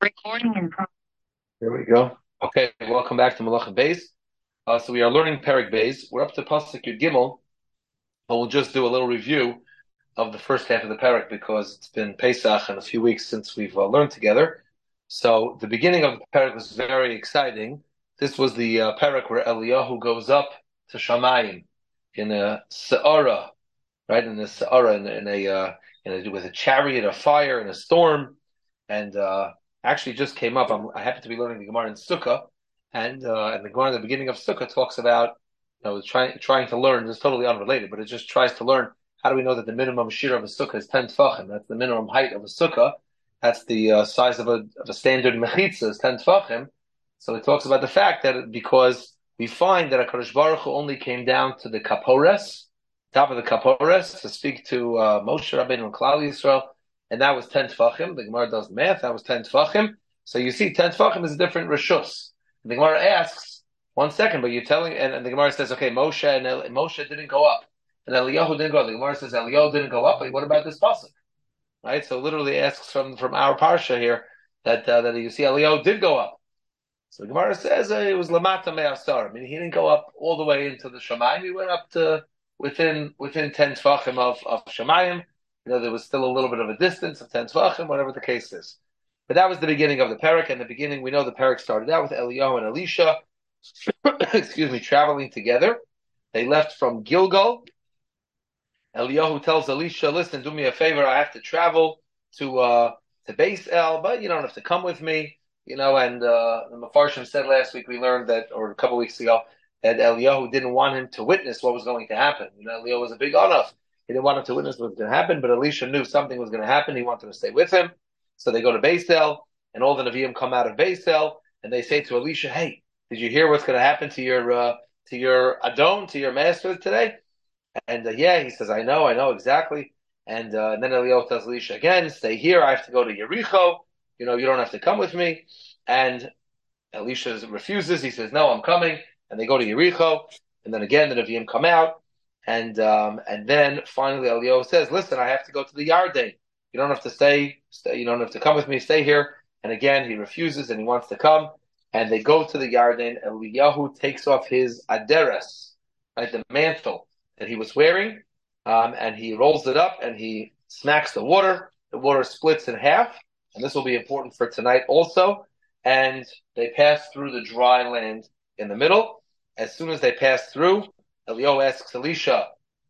Recording in progress. Here we go. Okay, welcome back to Malach Beis. So we are learning Perek Beis. We're up to Pasuk Yud Gimel, but we'll just do a little review of the first half of the Perek because it's been Pesach and a few weeks since we've learned together. So the beginning of the Perek was very exciting. This was the Perek where Eliyahu goes up to Shamayim in a Se'ara, right? In a Se'ara, with a chariot of fire in a storm. And actually just came up. I happen to be learning the Gemara in Sukkah, and the Gemara in the beginning of Sukkah talks about, trying to learn. This is totally unrelated, but it just tries to learn how do we know that the minimum shira of a sukkah is 10 tefachim. That's the minimum height of a sukkah. That's the size of a standard mechitza is 10 tefachim. So it talks about the fact that because we find that HaKadosh Baruch Hu only came down to the kapores, top of the kapores, to speak to Moshe Rabbeinu and Klal Yisrael. And that was 10 tefachim. The Gemara does math. That was 10 tefachim. So you see, 10 tefachim is a different rishus. And the Gemara asks, 1 second, but you're telling, and the Gemara says, okay, Moshe didn't go up, and Eliyahu didn't go up. The Gemara says Eliyahu didn't go up, but what about this pasuk? Right? So literally asks from our parsha here that you see Eliyahu did go up. So the Gemara says it was lamata me'asar. I mean, he didn't go up all the way into the Shamayim. He went up to within 10 tefachim of Shamayim. There was still a little bit of a distance of 10 Tvachim, whatever the case is. But that was the beginning of the Perek. And the beginning, we know the Perek started out with Eliyahu and Elisha, traveling together. They left from Gilgal. Eliyahu tells Elisha, listen, do me a favor. I have to travel to Beis El, but you don't have to come with me. And the Mefarshim said last week, we learned that, or a couple weeks ago, that Eliyahu didn't want him to witness what was going to happen. Eliyahu was a big Anaf. He didn't want him to witness what was going to happen, but Elisha knew something was going to happen. He wanted to stay with him. So they go to Beis El, and all the Nevi'im come out of Beis El, and they say to Elisha, hey, did you hear what's going to happen to your Adon, to your master today? And yeah, he says, I know exactly. And then Eliyahu tells Elisha again, stay here. I have to go to Yericho. You don't have to come with me. And Elisha refuses. He says, no, I'm coming. And they go to Yericho. And then again, the Nevi'im come out. And then finally Eliyahu says, listen, I have to go to the Yarden. You don't have to stay, you don't have to come with me, stay here. And again, he refuses and he wants to come. And they go to the Yarden. Eliyahu takes off his aderes, right, the mantle that he was wearing, and he rolls it up and he smacks the water. The water splits in half. And this will be important for tonight also. And they pass through the dry land in the middle. As soon as they pass through, Eliyahu asks Elisha,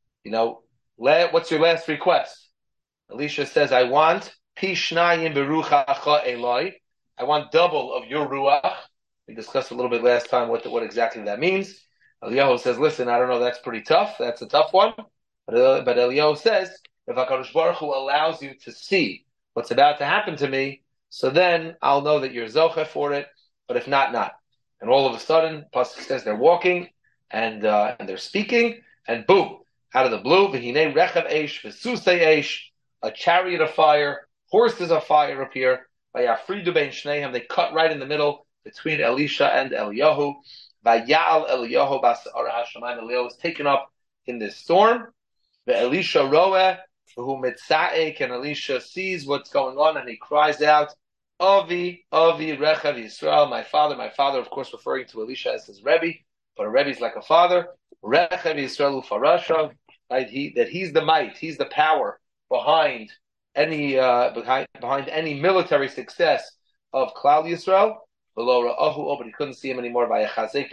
what's your last request? Elisha says, I want pishnayim beruchacha Eloi. I want double of your ruach. We discussed a little bit last time what exactly that means. Eliyahu says, listen, I don't know, that's pretty tough. That's a tough one. But Eliyahu says, if HaKadosh Baruch Hu allows you to see what's about to happen to me, so then I'll know that you're zocheh for it. But if not, not. And all of a sudden, Pasuk says they're walking, and they're speaking, and boom, out of the blue, v'hinei rechav eish, v'susei eish, a chariot of fire, horses of fire appear, v'yafridu bein shneihem, they cut right in the middle between Elisha and Eliyahu, v'ya'al Eliyahu b'asa'ara hashamayim, Eliyahu is taken up in this storm, v'Elisha roeh, v'hu mitza'ek, and Elisha sees what's going on, and he cries out, Avi, Rechav Yisrael, my father, of course referring to Elisha as his Rebbe, but a Rebbe is like a father. Rechav Yisrael ufarashav, right? He's the might, he's the power behind any military success of Klal Yisrael. But he couldn't see him anymore. And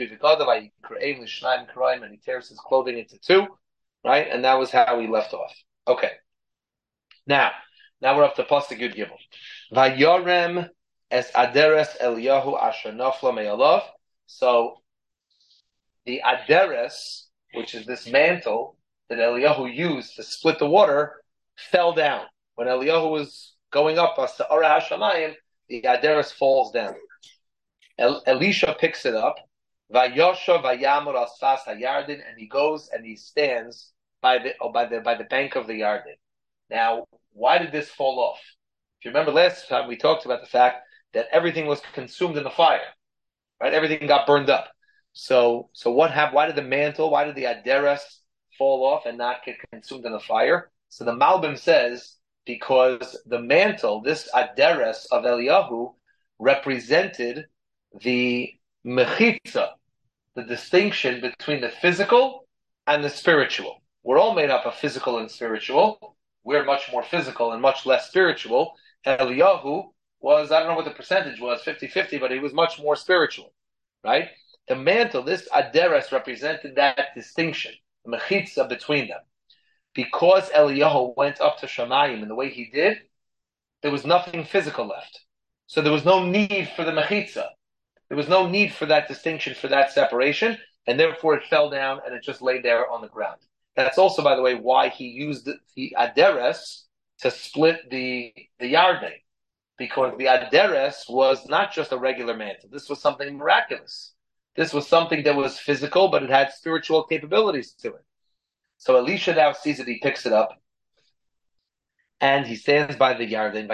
he tears his clothing into two, right? And that was how he left off. Okay. Now we're up to Pasuk Yud Gimel. Vayorem es aderes Eliyahu asher nafla me'alav. So the aderes, which is this mantle that Eliyahu used to split the water, fell down. When Eliyahu was going up Sa'ara Hashamayim, the aderes falls down. Elisha picks it up. Vayosha vayamur al sfas hayardin, and he goes and he stands by the bank of the Yarden. Now, why did this fall off? If you remember last time, we talked about the fact that everything was consumed in the fire, right? Everything got burned up. So what happened? Why did the aderes fall off and not get consumed in the fire? So the Malbim says because the mantle, this aderes of Eliyahu, represented the mechitza, the distinction between the physical and the spiritual. We're all made up of physical and spiritual. We're much more physical and much less spiritual. Eliyahu was, I don't know what the percentage was, 50-50, but he was much more spiritual, right? The mantle, this aderes, represented that distinction, the mechitza between them. Because Eliyahu went up to Shamayim in the way he did, there was nothing physical left. So there was no need for the mechitza. There was no need for that distinction, for that separation, and therefore it fell down and it just lay there on the ground. That's also, by the way, why he used the aderes to split the Yarden, because the aderes was not just a regular mantle. This was something miraculous. This was something that was physical, but it had spiritual capabilities to it. So Elisha now sees it, he picks it up, and he stands by the Yarden.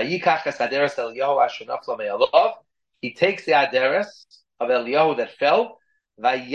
He takes the aderes of Eliyahu that fell, and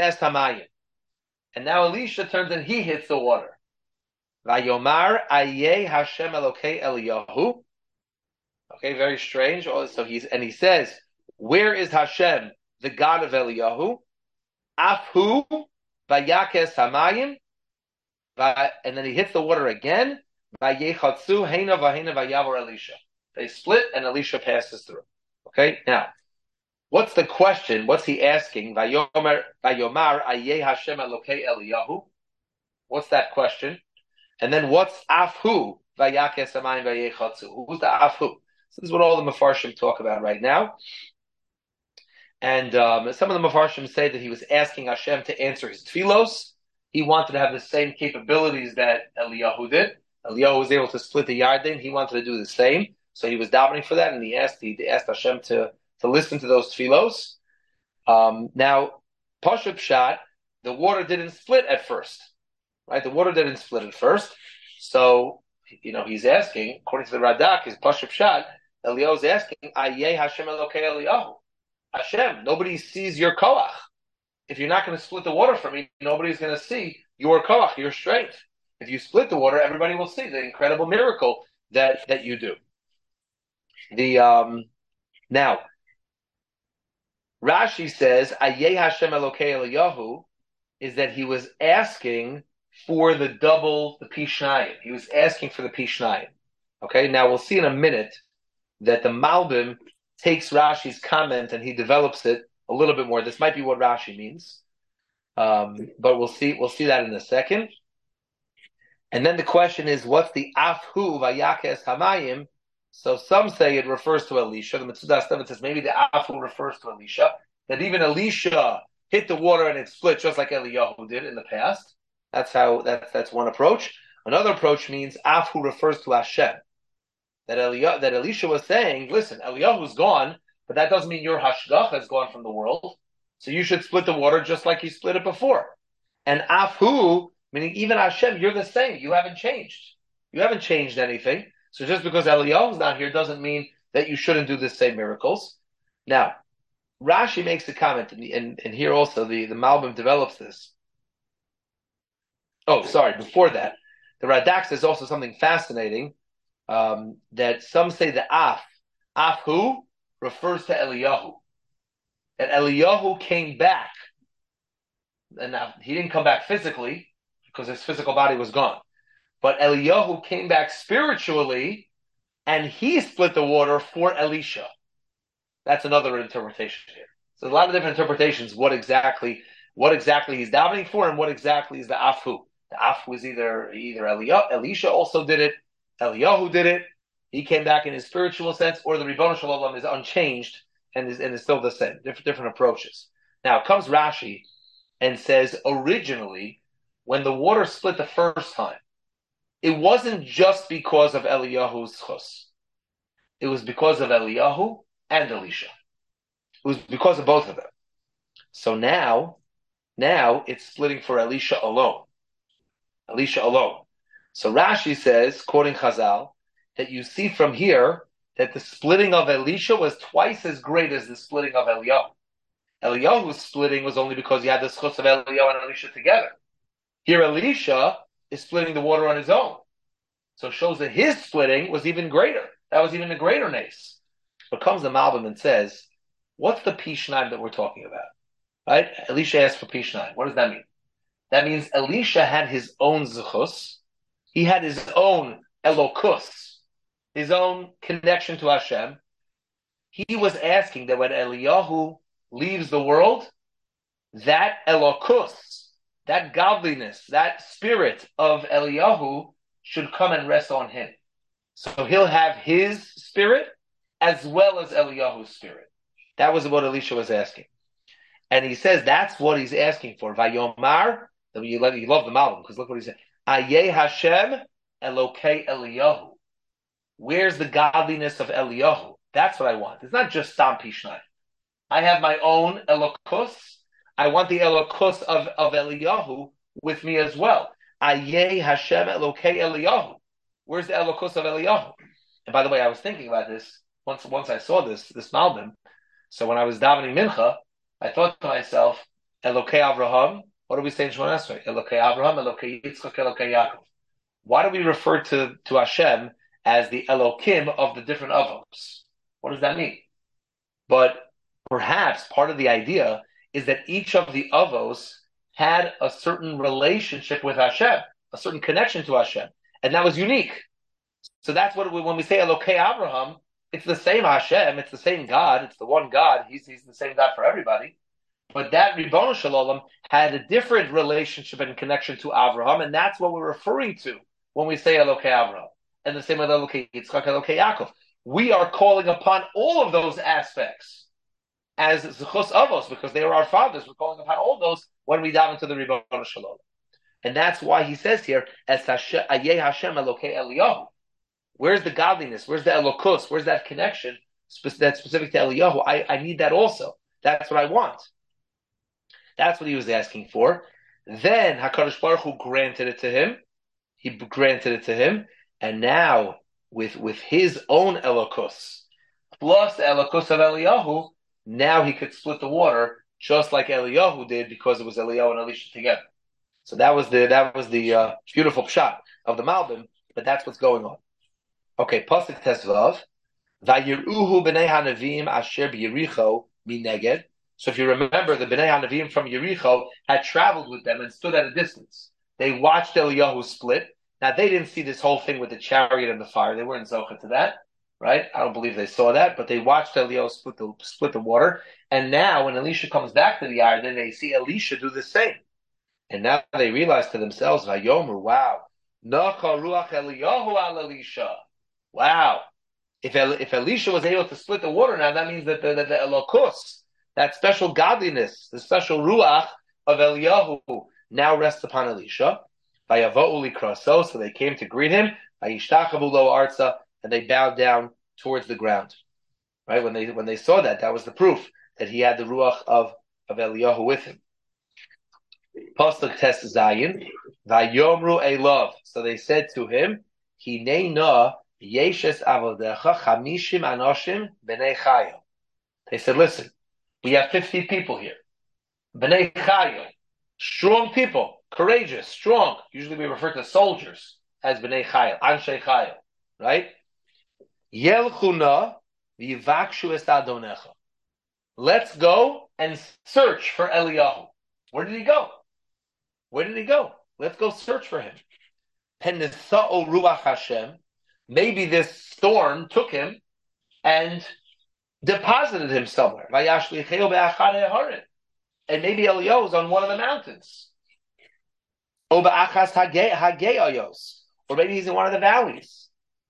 now Elisha turns and he hits the water. Vayomar ayeh Hashem Elokei Eliyahu. Okay, very strange. So he says, where is Hashem, the God of Eliyahu? Afhu vayakes hamayim. And then he hits the water again. Vayechatzu heina vahina vayavor Elisha. They split and Elisha passes through. Okay, now, what's the question? What's he asking? Vayomar ayeh Hashem Elokei Eliyahu. What's that question? And then what's Afhu vayakes hamayim vayechatzu? Who's the Afhu? So this is what all the Mefarshim talk about right now. And some of the Mefarshim say that he was asking Hashem to answer his tefillos. He wanted to have the same capabilities that Eliyahu did. Eliyahu was able to split the Yarden. He wanted to do the same. So he was davening for that, and he asked Hashem to listen to those tefillos. Now, Pashup Pshat, the water didn't split at first. Right? The water didn't split at first. So, he's asking, according to the Radak, his Pashup Pshat, Eliyahu's asking, Ayeh Hashem Elokei Eliyahu. Hashem, nobody sees your koach. If you're not going to split the water for me, nobody's going to see your koach, your strength. If you split the water, everybody will see the incredible miracle that you do. Now, Rashi says, Ayeh Hashem Elokei Eliyahu, is that he was asking for the Pishnayim. He was asking for the Pishnayim. Okay, now we'll see in a minute that the Malbim takes Rashi's comment and he develops it a little bit more. This might be what Rashi means, but we'll see that in a second. And then the question is, what's the Afhu vayakes hamayim? So some say it refers to Elisha. The Metzudas Tevin says maybe the Afhu refers to Elisha. That even Elisha hit the water and it split just like Eliyahu did in the past. That's one approach. Another approach means Afhu refers to Hashem. That Elisha was saying, listen, Eliyahu's gone, but that doesn't mean your hashgacha is gone from the world. So you should split the water just like you split it before. And Afhu, meaning even Hashem, you're the same. You haven't changed. You haven't changed anything. So just because Eliyahu's not here doesn't mean that you shouldn't do the same miracles. Now, Rashi makes a comment, and here also the Malbim develops this. Oh, sorry, before that, the Radak says also something fascinating, that some say the Afhu, refers to Eliyahu. That Eliyahu came back. And now, he didn't come back physically, because his physical body was gone. But Eliyahu came back spiritually, and he split the water for Elisha. That's another interpretation here. So a lot of different interpretations, what exactly he's davening for, and what exactly is the Afhu. The Afhu is either Elisha also did it, Eliyahu did it, he came back in his spiritual sense, or the Ribbono Shel Olam is unchanged and is still the same. Different approaches. Now comes Rashi and says, originally, when the water split the first time, it wasn't just because of Eliyahu's chus. It was because of Eliyahu and Elisha. It was because of both of them. So now it's splitting for Elisha alone. Elisha alone. So Rashi says, quoting Chazal, that you see from here that the splitting of Elisha was twice as great as the splitting of Eliyahu. Eliyahu's splitting was only because he had the schus of Eliyahu and Elisha together. Here Elisha is splitting the water on his own. So it shows that his splitting was even greater. That was even a greater nace. But comes the Malbim and says, what's the Pishnaim that we're talking about? Right? Elisha asked for Pishnaim. What does that mean? That means Elisha had his own Zuchus. He had his own Elokus, his own connection to Hashem. He was asking that when Eliyahu leaves the world, that Elokus, that godliness, that spirit of Eliyahu should come and rest on him. So he'll have his spirit as well as Eliyahu's spirit. That was what Elisha was asking. And he says that's what he's asking for. Vayomar, you love the Malbim, because look what he said. Ayeh Hashem Elokei Eliyahu. Where's the godliness of Eliyahu? That's what I want. It's not just Stam Pishnai. I have my own Elokus. I want the Elokus of Eliyahu with me as well. Ayeh Hashem Elokei Eliyahu. Where's the Elokus of Eliyahu? And by the way, I was thinking about this once I saw this Malbim. So when I was davening Mincha, I thought to myself, Elokei Avraham. What do we say in Shemona Esrei? Elokei Avraham, Elokei Yitzchak, Elokei Yaakov. Why do we refer to Hashem as the Elokim of the different avos? What does that mean? But perhaps part of the idea is that each of the avos had a certain relationship with Hashem, a certain connection to Hashem, and that was unique. So that's what when we say Elokei Avraham, it's the same Hashem, it's the same God, it's the one God. He's the same God for everybody. But that Ribono Shel Olam had a different relationship and connection to Avraham, and that's what we're referring to when we say Elokei Avraham. And the same with Elokei Yitzchak, Elokei Yaakov. We are calling upon all of those aspects as Zechus Avos, because they are our fathers. We're calling upon all those when we dive into the Ribono Shel Olam. And that's why he says here, as Ayeh Hashem Elokei Eliyahu. Where's the godliness? Where's the Elokus? Where's that connection that's specific to Eliyahu? I need that also. That's what I want. That's what he was asking for. Then HaKadosh Baruch Hu granted it to him. He granted it to him. And now, with his own Elokus, plus the Elokus of Eliyahu, now he could split the water just like Eliyahu did, because it was Eliyahu and Elisha together. So that was the beautiful pshat of the Malbim, but that's what's going on. Okay, Pasuk Tesvav, Vayiruhu b'nei hanavim asher b'Yericho mineged. So if you remember, the b'nei hanavim from Yericho had traveled with them and stood at a distance. They watched Eliyahu split. Now they didn't see this whole thing with the chariot and the fire. They weren't zocha to that, right? I don't believe they saw that, but they watched Eliyahu split the water. And now when Elisha comes back to the Yar, then they see Elisha do the same. And now they realize to themselves, Vayomer, wow, Nacha ruach Eliyahu al Elisha. Wow. If Elisha was able to split the water now, that means that the Elokus, that special godliness, the special ruach of Eliyahu now rests upon Elisha. Vayavo'u likraso, so they came to greet him. Vayishtachavu lo arza, and they bowed down towards the ground. Right? When they saw that was the proof that he had the ruach of Eliyahu with him. Pasuk Tes Zayin, Vayomru Elav. So they said to him, Hinei na Yeshes avodecha chamishim anoshim b'nei chayo. They said, listen, we have 50 people here. B'nei chayo. Strong people, courageous, strong. Usually we refer to soldiers as b'nei chayo, anshe chayo. Right? Yelchuna v'yivakshu es adonecha. Let's go and search for Eliyahu. Where did he go? Let's go search for him. Penisa'o ruach Hashem. Maybe this storm took him and deposited him somewhere. And maybe Eliyahu is on one of the mountains. Or maybe he's in one of the valleys.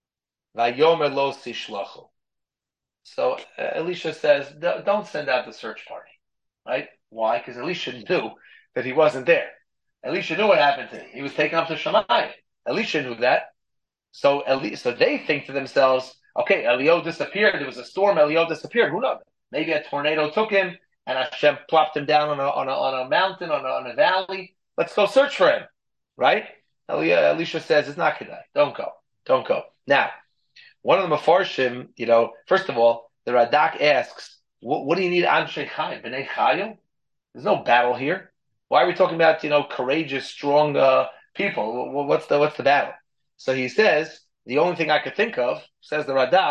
So Elisha says, don't send out the search party. Right? Why? Because Elisha knew that he wasn't there. Elisha knew what happened to him. He was taken up to Shammai. Elisha knew that. So they think to themselves, okay, Eliyahu disappeared. There was a storm. Eliyahu disappeared. Who knows? Maybe a tornado took him, and Hashem plopped him down on a mountain, on a valley. Let's go search for him, right? Elisha says, it's not Kedai. Don't go. Now, one of the Mefarshim, first of all, the Radak asks, what do you need Anshe Chayim? B'nei Chayim? There's no battle here. Why are we talking about, courageous, strong people? What's the battle? So he says, the only thing I could think of, says the Radak,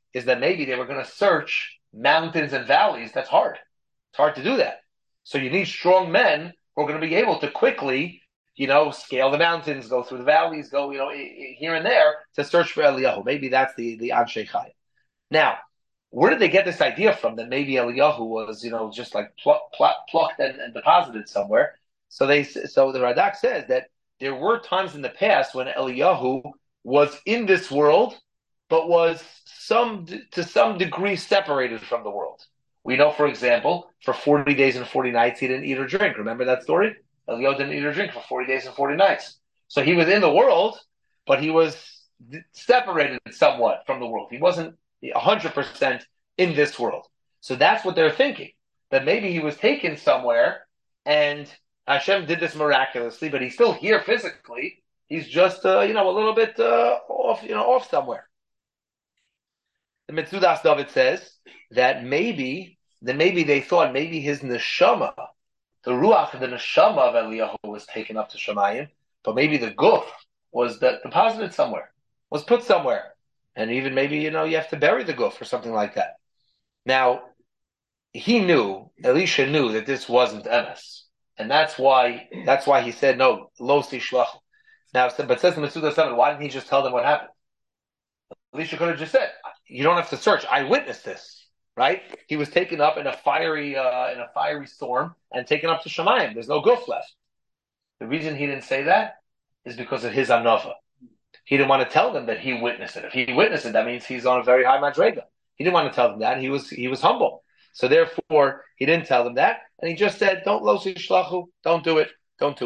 is that maybe they were going to search mountains and valleys. That's hard. It's hard to do that. So you need strong men who are going to be able to quickly, scale the mountains, go through the valleys, go, here and there to search for Eliyahu. Maybe that's the Anshe Chayim. Now, where did they get this idea from that maybe Eliyahu was, just like plucked and deposited somewhere? So the Radak says that there were times in the past when Eliyahu was in this world, but was to some degree separated from the world. We know, for example, for 40 days and 40 nights, he didn't eat or drink. Remember that story? Eliyahu didn't eat or drink for 40 days and 40 nights. So he was in the world, but he was separated somewhat from the world. He wasn't 100% in this world. So that's what they're thinking, that maybe he was taken somewhere and Hashem did this miraculously, but he's still here physically. He's just, a little bit off somewhere. The Metzudas David says that maybe they thought maybe his neshama, the ruach, the neshama of Eliyahu was taken up to Shemayim, but maybe the guf was deposited somewhere, was put somewhere. And even maybe, you have to bury the guf or something like that. Now, Elisha knew that this wasn't emes. And that's why he said, no, lo sishlachu. Now, but says the Metzudas David, why didn't he just tell them what happened? Elisha could have just said, you don't have to search. I witnessed this, right? He was taken up in a fiery storm and taken up to Shemayim. There's no guf left. The reason he didn't say that is because of his anova. He didn't want to tell them that he witnessed it. If he witnessed it, that means he's on a very high madrega. He didn't want to tell them that. He was humble. So therefore, he didn't tell them that. And he just said, don't lo sishlachu, don't do it.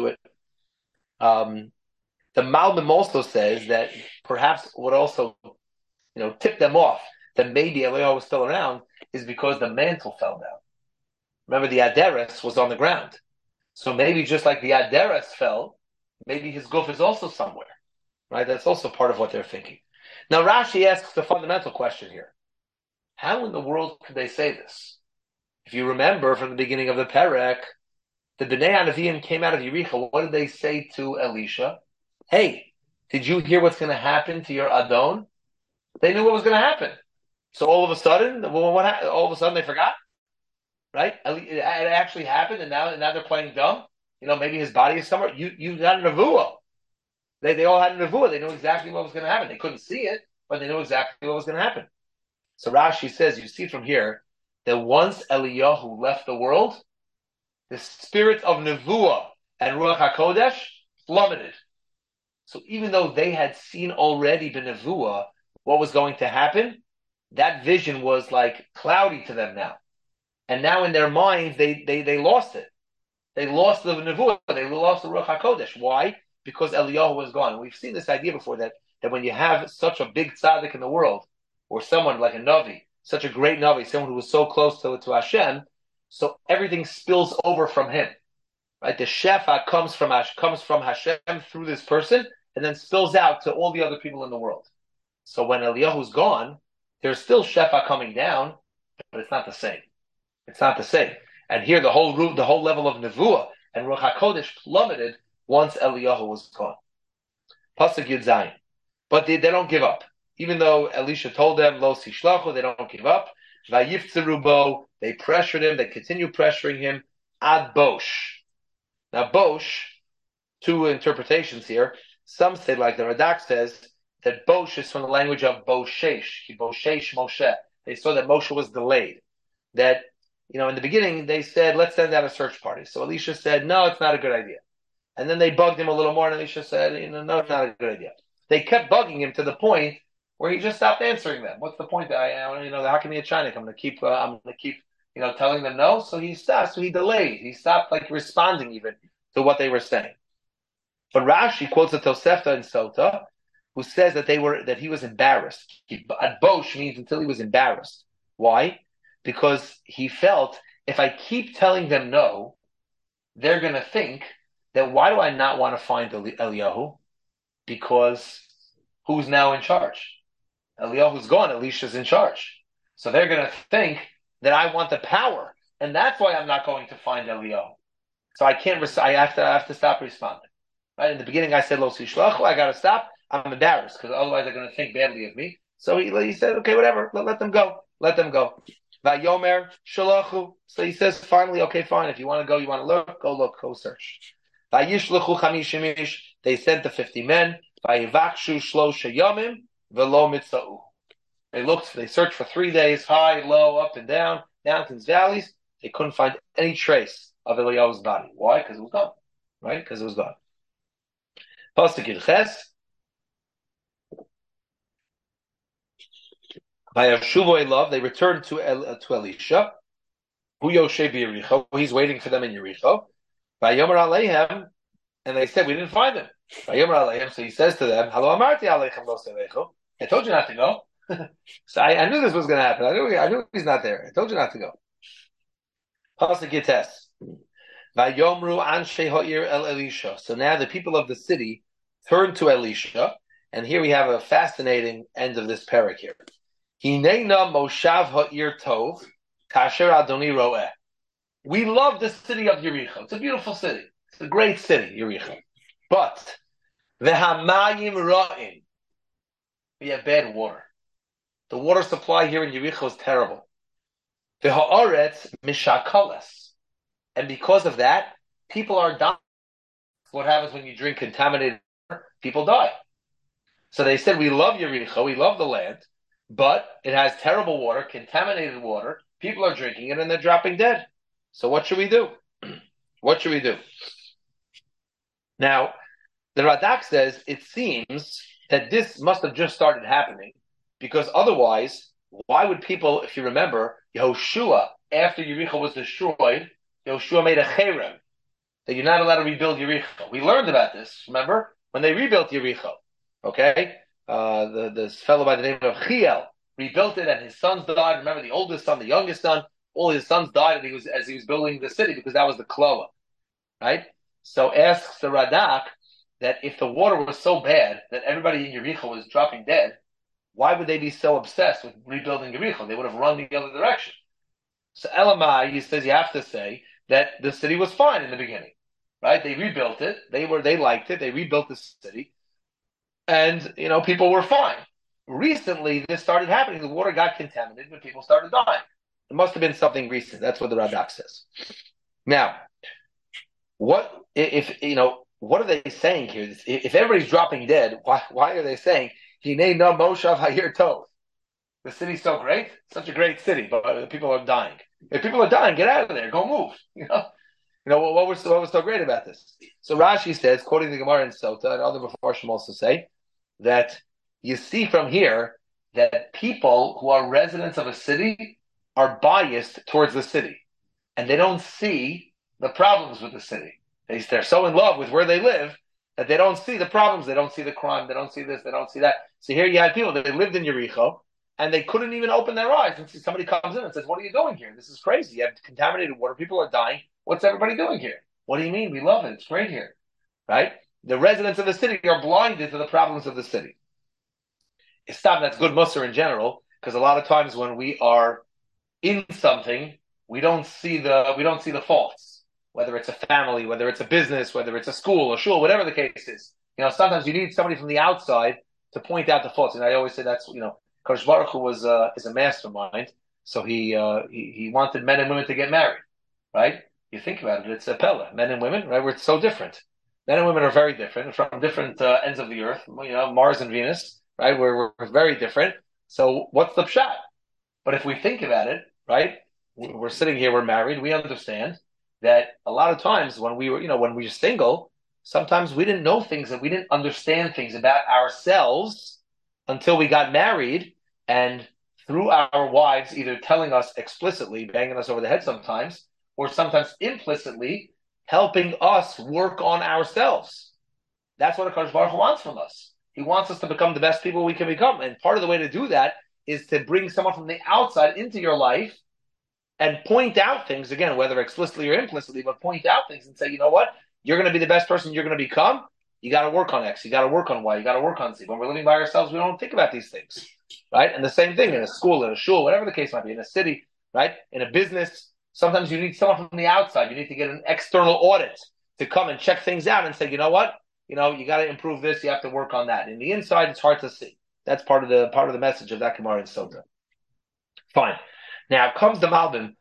The Malbim also says that perhaps what also, tipped them off that maybe Eliyahu was still around is because the mantle fell down. Remember, the Aderes was on the ground. So maybe just like the Aderes fell, maybe his guf is also somewhere. Right? That's also part of what they're thinking. Now Rashi asks the fundamental question here. How in the world could they say this? If you remember from the beginning of the Perek, the Bnei Hanavim came out of Yericho. What did they say to Elisha? Hey, did you hear what's going to happen to your Adon? They knew what was going to happen. So all of a sudden, what happened? All of a sudden they forgot? Right? It actually happened, and now they're playing dumb. Maybe his body is somewhere. You got a nevuah. They all had a nevuah. They knew exactly what was going to happen. They couldn't see it, but they knew exactly what was going to happen. So Rashi says, you see from here, that once Eliyahu left the world, the spirit of nevuah and Ruach HaKodesh plummeted. So even though they had seen already the nevuah, what was going to happen, that vision was like cloudy to them now. And now in their minds, they lost it. They lost the nevuah. They lost the Ruach HaKodesh. Why? Because Eliyahu was gone. We've seen this idea before that when you have such a big tzaddik in the world, or someone like a Navi, such a great Navi, someone who was so close to Hashem, so everything spills over from him. Right? The shefa comes from Hashem through this person, and then spills out to all the other people in the world. So when Eliyahu's gone, there's still shefa coming down, but it's not the same. It's not the same. And here the whole level of nevuah and Ruach HaKodesh plummeted once Eliyahu was gone. Pasuk Yud Zayin. But they don't give up. Even though Elisha told them, Lo sishlachu, they don't give up. Vayiftzeru bo, they pressured him, they continue pressuring him. Ad Bosh. Now Bosh, two interpretations here. Some say, like the Radak says, that Bosh is from the language of Boshesh. Boshesh Moshe. They saw that Moshe was delayed. That, in the beginning, they said, let's send out a search party. So Elisha said, no, it's not a good idea. And then they bugged him a little more, and Elisha said, no, it's not a good idea. They kept bugging him to the point where he just stopped answering them. What's the point? How can he a China? I'm going to keep, telling them no. So he stopped. So he delayed. He stopped responding even to what they were saying. But Rashi quotes a Tosefta in Sota, who says that he was embarrassed. At Bosh means until he was embarrassed. Why? Because he felt, if I keep telling them no, they're going to think that why do I not want to find Eliyahu? Because who's now in charge? Eliyahu's gone, Elisha's in charge. So they're going to think that I want the power, and that's why I'm not going to find Eliyahu. So I can't. I have to stop responding. Right in the beginning, I said Lo Sishlachu. I got to stop. I'm embarrassed because otherwise they're going to think badly of me. So he said, okay, whatever, let them go. Let them go. Vayomer shalachu. So he says, finally, okay, fine. If you want to go, you want to look, go search. Vayishlechu chamishim ish. They sent the 50 men. Vayivakshu shlosha yomim velo mitzau. They searched for 3 days, high, low, up and down, mountains, valleys. They couldn't find any trace of Eliyahu's body. Why? Because it was gone. Right? Because it was gone. Pasuk in Ches. By Yeshuvo Elav, they returned to Elisha. Hu Yoshe b'Yericho. He's waiting for them in Yericho. By Yomer Aleichem, and they said, we didn't find him. By Yomer Aleichem, so he says to them, Halo Amarti Aleichem lo selecho. I told you not to go. So I knew this was going to happen. I knew he's not there. I told you not to go. Pasuk Yites. Vayomru anshe ha'ir el Elisha. So now the people of the city turn to Elisha, and here we have a fascinating end of this parak here. Hineina moshav ha'ir tov kasher adoni roeh. We love the city of Yericho. It's a beautiful city. It's a great city, Yericho. But v'hamayim ra'im. We have bad water. The water supply here in Yericho is terrible. V'ha'aretz mishakalas. And because of that, people are dying. What happens when you drink contaminated water? People die. So they said, we love Yericho, we love the land, but it has terrible water, contaminated water. People are drinking it and they're dropping dead. So what should we do? What should we do? Now, the Radak says it seems that this must have just started happening, because otherwise, why would people, if you remember, Yehoshua, after Yericho was destroyed, Yehoshua made a cherem that you're not allowed to rebuild Yericho. We learned about this, remember? When they rebuilt Yericho, okay? This fellow by the name of Chiel rebuilt it, and his sons died. Remember, the oldest son, the youngest son, all his sons died as he was building the city, because that was the Kloa, right? So asks the Radak that if the water was so bad that everybody in Yericho was dropping dead, why would they be so obsessed with rebuilding Yericho? They would have run the other direction. So Elamai, he says you have to say that the city was fine in the beginning, right? They rebuilt it. They liked it. They rebuilt the city, and people were fine. Recently, this started happening. The water got contaminated, and people started dying. It must have been something recent. That's what the Radak says. Now, what are they saying here? If everybody's dropping dead, why are they saying Hinei no Moshav Hayir Tov? The city's so great, such a great city, but people are dying. If people are dying, get out of there, go move. What was so great about this? So Rashi says, quoting the Gemara in Sota, and other Mefarshim also say that you see from here that people who are residents of a city are biased towards the city, and they don't see the problems with the city. They're so in love with where they live that they don't see the problems. They don't see the crime. They don't see this. They don't see that. So here you had people that lived in Yericho, and they couldn't even open their eyes. And somebody comes in and says, what are you doing here? This is crazy. You have contaminated water. People are dying. What's everybody doing here? What do you mean? We love it. It's great here. Right? The residents of the city are blinded to the problems of the city. Istam, that's good mussar in general, because a lot of times when we are in something, we don't see the faults. Whether it's a family, whether it's a business, whether it's a school, a shul, whatever the case is. Sometimes you need somebody from the outside to point out the faults. And I always say that's, Kadosh Baruch Hu is a mastermind. So he wanted men and women to get married, right? You think about it, it's a pella. Men and women, right? We're so different. Men and women are very different from different ends of the earth. Mars and Venus, right? We're very different. So what's the pshat? But if we think about it, right? We're sitting here, we're married, we understand that a lot of times when we were single, sometimes we didn't know things, and we didn't understand things about ourselves until we got married, and through our wives either telling us explicitly, banging us over the head sometimes, or sometimes implicitly helping us work on ourselves. That's what HaKadosh Baruch Hu wants from us. He wants us to become the best people we can become. And part of the way to do that is to bring someone from the outside into your life and point out things, again, whether explicitly or implicitly, but point out things and say, you know what? You're going to be the best person you're going to become. You got to work on X. You got to work on Y. You got to work on Z. When we're living by ourselves, we don't think about these things, right? And the same thing in a school, in a shul, whatever the case might be, in a city, right? In a business, sometimes you need someone from the outside. You need to get an external audit to come and check things out and say, you know what? You got to improve this. You have to work on that. In the inside, it's hard to see. That's part of the message of that Gemara in Sota. Fine. Now comes the Malbim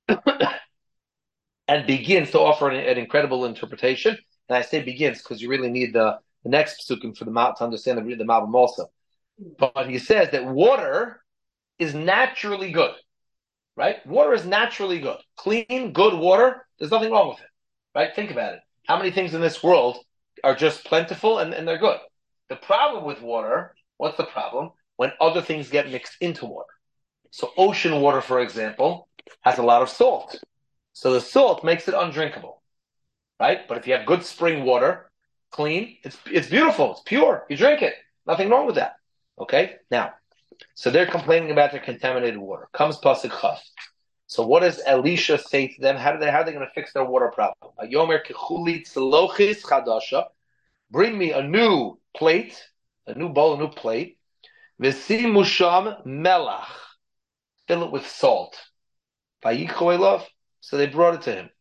and begins to offer an incredible interpretation. And I say begins because you really need the next psukim for the to understand the Malbim also. But he says that water is naturally good, right? Water is naturally good. Clean, good water, there's nothing wrong with it, right? Think about it. How many things in this world are just plentiful and they're good? The problem with water, what's the problem? When other things get mixed into water. So ocean water, for example, has a lot of salt. So the salt makes it undrinkable, right? But if you have good spring water, clean, it's beautiful, it's pure. You drink it. Nothing wrong with that. Okay? Now, so they're complaining about their contaminated water. Comes Pasuk Chaf. So what does Elisha say to them? How are they going to fix their water problem? Ayomer kechuli tzlochis chadasha. Bring me a new plate, a new bowl, a new plate. V'simu sham melach. Fill it with salt. Vayichu elav. So they brought it to him.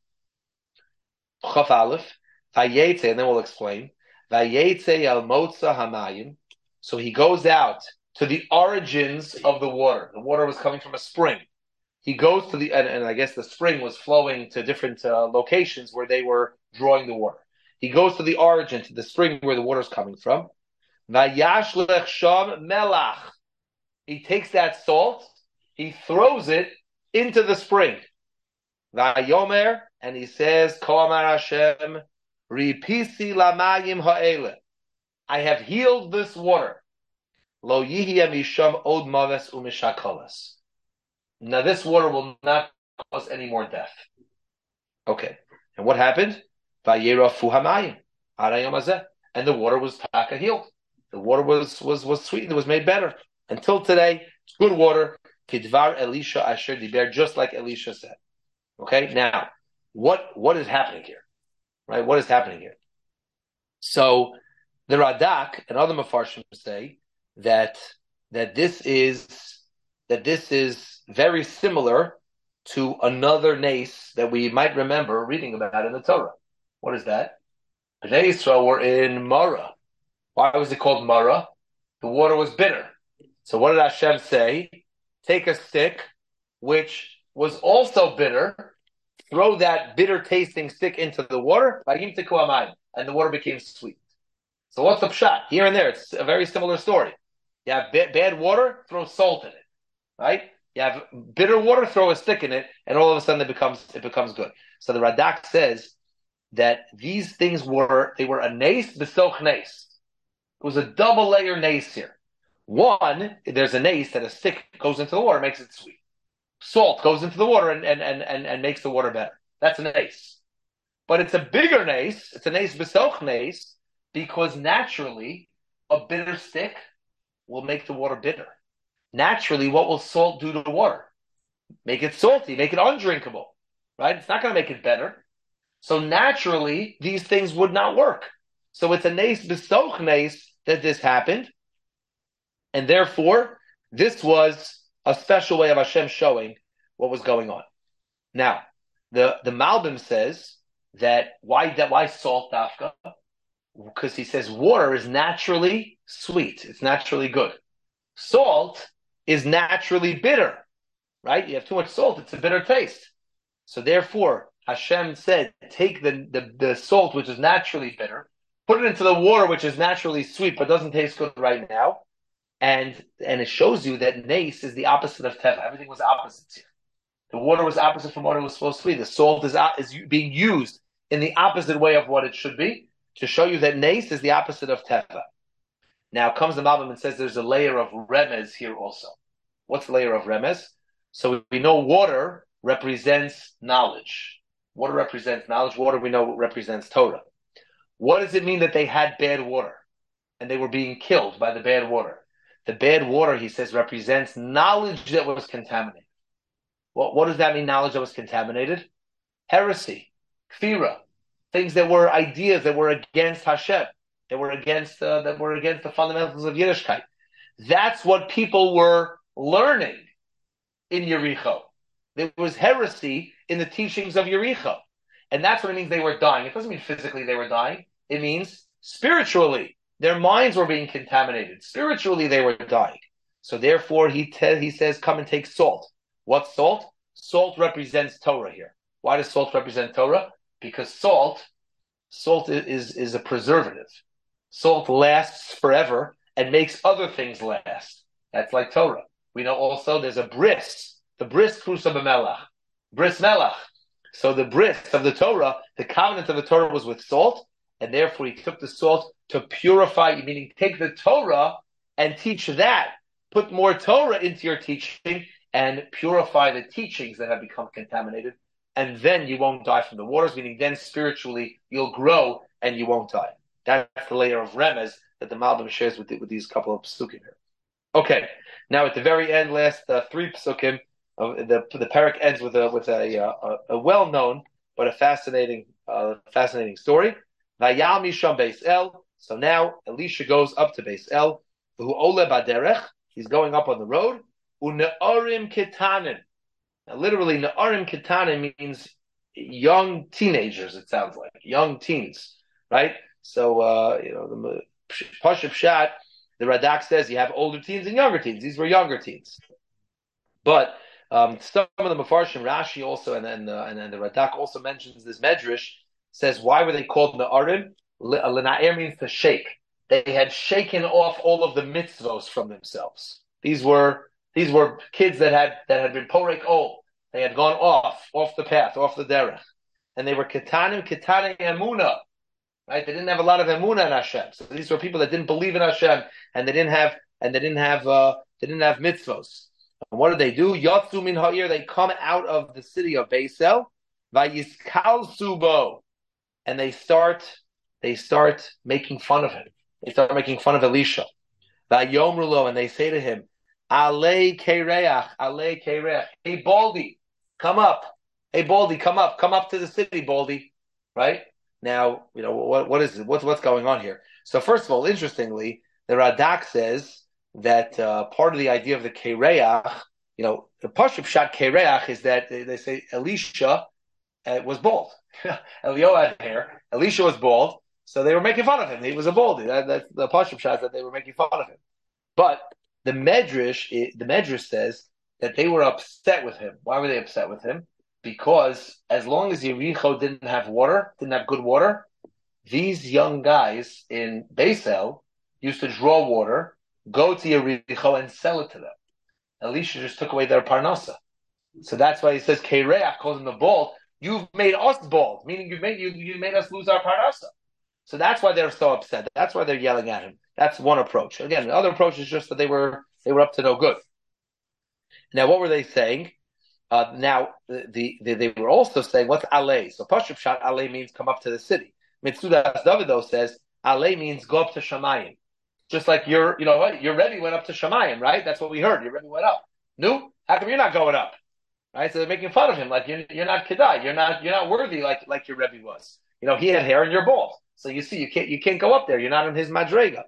Chaf Aleph. Vayetze, and then we'll explain. Vayetze al motza hamayim. So he goes out to the origins of the water. The water was coming from a spring. He goes to and I guess the spring was flowing to different locations where they were drawing the water. He goes to the origin, to the spring where the water is coming from. Vayashlech sham melach. He takes that salt, he throws it into the spring. Vayomer, and he says, Ko amar Hashem, ripisi lamayim ha'ele. I have healed this water. Lo yihya misham od maves umishakalas. Now this water will not cause any more death. Okay. And what happened? Vayerafu hamayim arayom hazeh. And the water was taka healed. The water was sweetened. It was made better. Until today, it's good water. Kidvar Elisha asher diber, just like Elisha said. Okay. Now, what is happening here? Right? What is happening here? So the Radak and other Mefarshim say that this is very similar to another nace that we might remember reading about in the Torah. What is that? Bnei Yisrael were in Mara. Why was it called Mara? The water was bitter. So what did Hashem say? Take a stick, which was also bitter, throw that bitter tasting stick into the water, and the water became sweet. So what's the pshat? Here and there, it's a very similar story. You have bad water, throw salt in it, right? You have bitter water, throw a stick in it, and all of a sudden it becomes good. So the Radak says that these things were a nace besoch nace. It was a double layer nace here. One, there's a nace that a stick goes into the water, makes it sweet. Salt goes into the water and makes the water better. That's a nace. But it's a bigger nace. It's a nace besoch nace because naturally a bitter stick will make the water bitter. Naturally, what will salt do to the water? Make it salty, make it undrinkable, right? It's not going to make it better. So naturally, these things would not work. So it's a nace besoch nace that this happened. And therefore, this was a special way of Hashem showing what was going on. Now, the Malbim says that why salt dafka? Because he says water is naturally sweet. It's naturally good. Salt is naturally bitter, right? You have too much salt, it's a bitter taste. So therefore, Hashem said, take the salt, which is naturally bitter, put it into the water, which is naturally sweet, but doesn't taste good right now. And it shows you that nace is the opposite of teva. Everything was opposites here. The water was opposite from what it was supposed to be. The salt is being used in the opposite way of what it should be to show you that nace is the opposite of teva. Now comes the Malbim and says there's a layer of remez here also. What's the layer of remez? So we know water represents knowledge. Water represents knowledge. Water we know represents Torah. What does it mean that they had bad water and they were being killed by the bad water? The bad water, he says, represents knowledge that was contaminated. What does that mean, knowledge that was contaminated? Heresy, kfira, things that were ideas that were against Hashem, that were against the fundamentals of Yiddishkeit. That's what people were learning in Yericho. There was heresy in the teachings of Yericho. And that's what it means they were dying. It doesn't mean physically they were dying. It means spiritually Their minds were being contaminated. Spiritually, they were dying. So therefore, he says, come and take salt. What's salt? Salt represents Torah here. Why does salt represent Torah? Because salt is a preservative. Salt lasts forever and makes other things last. That's like Torah. We know also there's a bris, the bris krusa b'melach, bris melach. So the bris of the Torah, the covenant of the Torah was with salt, and therefore he took the salt to purify, meaning take the Torah and teach that. Put more Torah into your teaching and purify the teachings that have become contaminated, and then you won't die from the waters, meaning then spiritually you'll grow and you won't die. That's the layer of remez that the Malbim shares with these couple of psukim here. Okay, now at the very end, last three psukim, the parak ends with a well-known but a fascinating story. Vayal misham Beis El. So now Elisha goes up to Beis El. Who ole baderech. He's going up on the road. Une'orim ketanim. Now, literally, ne'orim ketanim means young teenagers. It sounds like young teens, right? So the Pashup Shat, the Radak says you have older teens and younger teens. These were younger teens, but some of the Mefarshim, Rashi also, and then the Radak also mentions this Medrash, says why were they called Na'arim? L'na'ir means to shake. They had shaken off all of the mitzvos from themselves. These were kids that had been porek old. They had gone off the path, off the derech, and they were ketanim emuna. Right? They didn't have a lot of emuna in Hashem. So these were people that didn't believe in Hashem, and they didn't have mitzvos. And what did they do? Yatsu min ha'ir. They come out of the city of Beis El, vayizkal subo, and they start making fun of him. They start making fun of Elisha. Vayomrulo, and they say to him, Alei kereach, Alei kereach. Hey Baldy, come up. Hey Baldy, come up to the city, Baldy. Right? Now, what is it? What's going on here? So first of all, interestingly, the Radak says that part of the idea of the kereach, the Pashup Shat kereach is that they say Elisha was bald. Eliyahu had hair. Elisha was bald, so they were making fun of him. He was a baldy. That's the Pashup Shat, that they were making fun of him. But the Medrash says that they were upset with him. Why were they upset with him? Because as long as Yericho didn't have good water, these young guys in Beis El used to draw water, go to Yericho and sell it to them. Elisha just took away their parnasa. So that's why he says, Kereach calls him the bald. You've made us bald, meaning you made us lose our parnasa. So that's why they're so upset. That's why they're yelling at him. That's one approach. Again, the other approach is just that they were up to no good. Now, what were they saying? Now, they were also saying, what's alei? So Pashup Shat, alei means come up to the city. Mitzudas David, though, says, alei means go up to Shamayim. Just like your Rebbe went up to Shamayim, right? That's what we heard. Your Rebbe went up. No? How come you're not going up? Right? So they're making fun of him, like you're not Kedai. You're not worthy like your Rebbe was. He had hair and you're bald. So you see, you can't go up there. You're not in his madrega.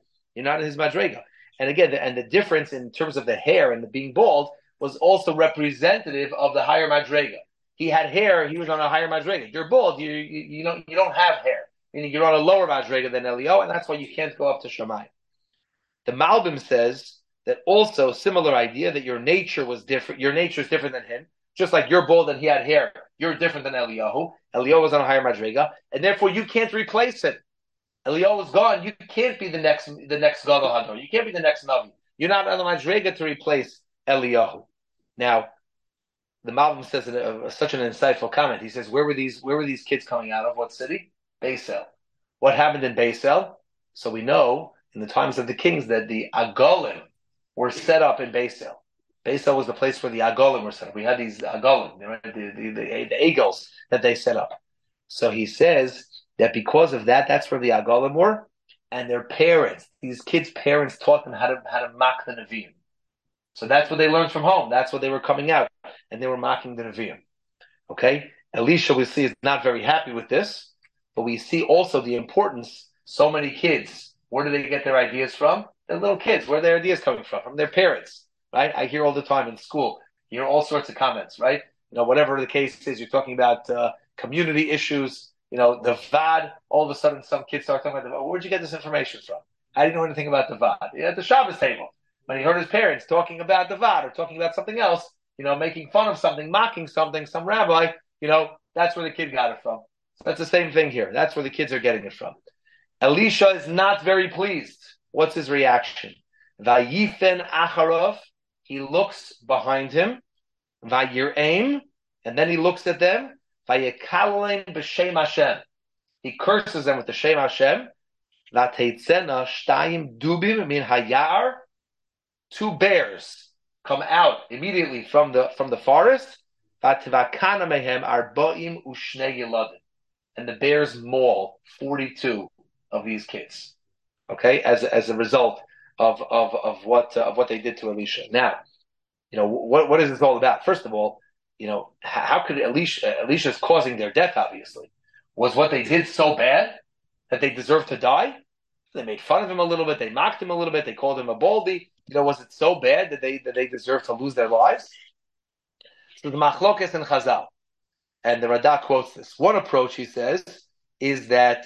And again, the difference in terms of the hair and the being bald was also representative of the higher madrega. He had hair; he was on a higher madrega. You're bald; you don't have hair, meaning you're on a lower madrega than Eliyahu, and that's why you can't go up to Shammai. The Malbim says that also similar idea that your nature was different. Your nature is different than him, just like you're bald and he had hair. You're different than Eliyahu. Eliyahu was on a higher madrega, and therefore you can't replace him. Eliyahu was gone. You can't be the next Gadol Hador. You can't be the next Navi. You're not on the madrega to replace Eliyahu. Now, the Malbim says such an insightful comment. He says, where were these kids coming out of? What city? Beis El. What happened in Beis El? So we know in the times of the kings that the Agolim were set up in Beis El. Beis El was the place where the Agolim were set up. We had these Agolim, the eagles that they set up. So he says that because of that, that's where the Agolim were, and their parents, these kids' parents, taught them how to mock the Nevi'im. So that's what they learned from home. That's what they were coming out, and they were mocking the Nevi'im. Okay? Elisha, we see, is not very happy with this, but we see also the importance. So many kids, where do they get their ideas from? They're little kids. Where are their ideas coming from? From their parents, right? I hear all the time in school. You hear all sorts of comments, right? Whatever the case is, you're talking about community issues, the VAD, all of a sudden some kids start talking about, where'd you get this information from? How do you know anything about Davad? At the Shabbos table. When he heard his parents talking about Davad or talking about something else, making fun of something, mocking something, some rabbi, that's where the kid got it from. So that's the same thing here. That's where the kids are getting it from. Elisha is not very pleased. What's his reaction? Vayifen acharov. He looks behind him. Vayiraim. And then he looks at them. Vayekalein b'shem Hashem. He curses them with the Shem Hashem. Vateitzena shtayim dubim min hayar. Two bears come out immediately from the forest. Vativakana mehem arbaim ushne yeladim. And the bears maul 42 of these kids. Okay, as a result of what they did to Elisha. Now, what is this all about? First of all, how could Elisha's causing their death? Obviously, was what they did so bad that they deserved to die? They made fun of him a little bit. They mocked him a little bit. They called him a baldy. Was it so bad that they deserved to lose their lives? So the Machlokes and Chazal, and the Radak quotes this. One approach, he says, is that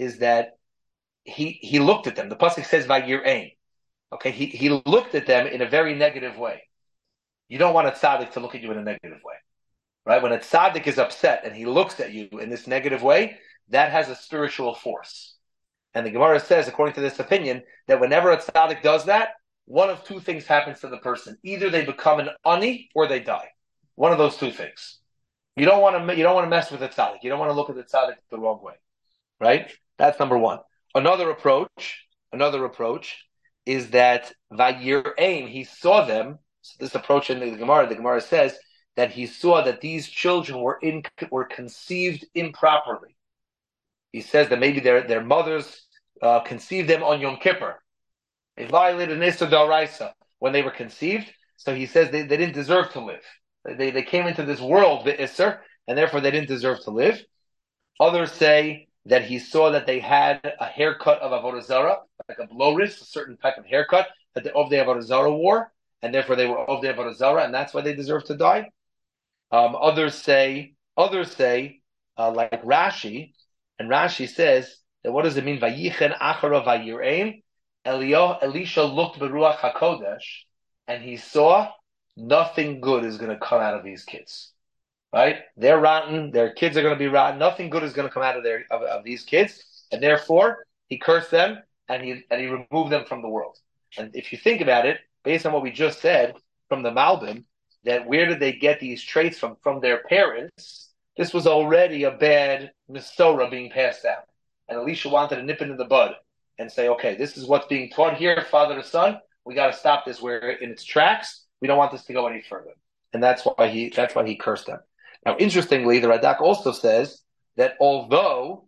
he looked at them. The pasuk says Vayiraim. Okay, he looked at them in a very negative way. You don't want a tzaddik to look at you in a negative way, right? When a tzaddik is upset and he looks at you in this negative way, that has a spiritual force. And the Gemara says, according to this opinion, that whenever a tzaddik does that, one of two things happens to the person: either they become an ani or they die. One of those two things. You don't want to mess with a tzaddik. You don't want to look at the tzaddik the wrong way, right? That's number one. Another approach is that Vayiraim, he saw them. So this approach in the Gemara says that he saw that these children were conceived improperly. He says that maybe their mothers conceived them on Yom Kippur. They violated an Issa D'Oraisa when they were conceived. So he says they didn't deserve to live. They came into this world, the Isser, and therefore they didn't deserve to live. Others say that he saw that they had a haircut of Avodah Zarah, like a bloris, a certain type of haircut that the Ovdei Avodah Zarah wore, and therefore they were Ovdei Avodah Zarah, and that's why they deserve to die. Others say, like Rashi, and Rashi says that what does it mean? Vayichen achara vayiraim. Elisha looked beruach hakodesh, and he saw nothing good is going to come out of these kids. Right? They're rotten. Their kids are going to be rotten. Nothing good is going to come out of these kids, and therefore he cursed them and he removed them from the world. And if you think about it, based on what we just said from the Malbim, that where did they get these traits from? From their parents. This was already a bad Mistorah being passed down, and Elisha wanted to nip it in the bud and say, okay, this is what's being taught here, father to son. We got to stop this where in its tracks. We don't want this to go any further, and that's why he cursed them. Now, interestingly, the Radak also says that although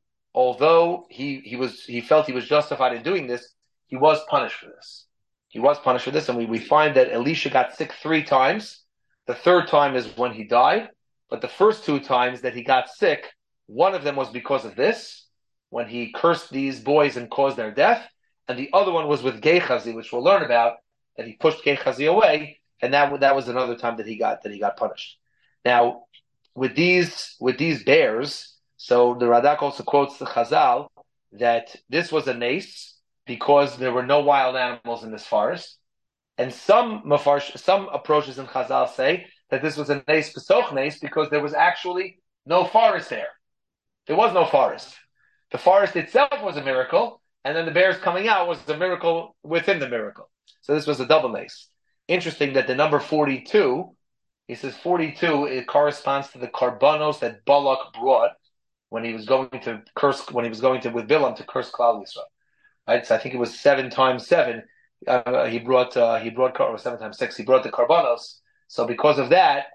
he felt he was justified in doing this, he was punished for this. He was punished for this, and we find that Elisha got sick 3 times. The third time is when he died, but the first 2 times that he got sick, one of them was because of this, when he cursed these boys and caused their death, and the other one was with Gehazi, which we'll learn about, that he pushed Gehazi away, and that was another time that he got punished. Now, with these bears, so the Radak also quotes the Chazal that this was a nace because there were no wild animals in this forest, and some approaches in Chazal say that this was a nace pesoch nace because there was actually no forest there. There was no forest. The forest itself was a miracle, and then the bears coming out was a miracle within the miracle. So this was a double nace. Interesting that the number 42. He says 42, it corresponds to the karbanos that Balak brought when he was going to with Bilam to curse Klal Yisrael. Right? So I think it was 7 times 7. He brought or 7 times 6. He brought the karbanos. So because of that,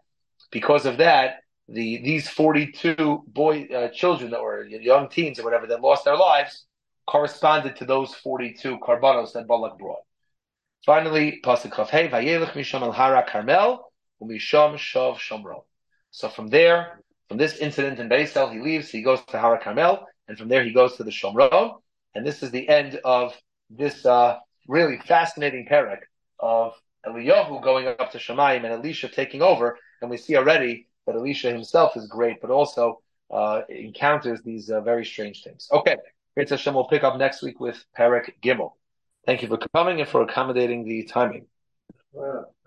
these 42 children that were young teens or whatever that lost their lives corresponded to those 42 karbanos that Balak brought. Finally, pasuk Chaf Hey Vayelech Misham El Hara Carmel. Umisham Shav Shomron. So from this incident in Beisel, he leaves, he goes to Hara Carmel, and from there he goes to the Shomron. And this is the end of this really fascinating parak of Eliyahu going up to Shamayim and Elisha taking over. And we see already that Elisha himself is great, but also encounters these very strange things. Okay, Great Hashem, we'll pick up next week with Parak Gimel. Thank you for coming and for accommodating the timing. Wow.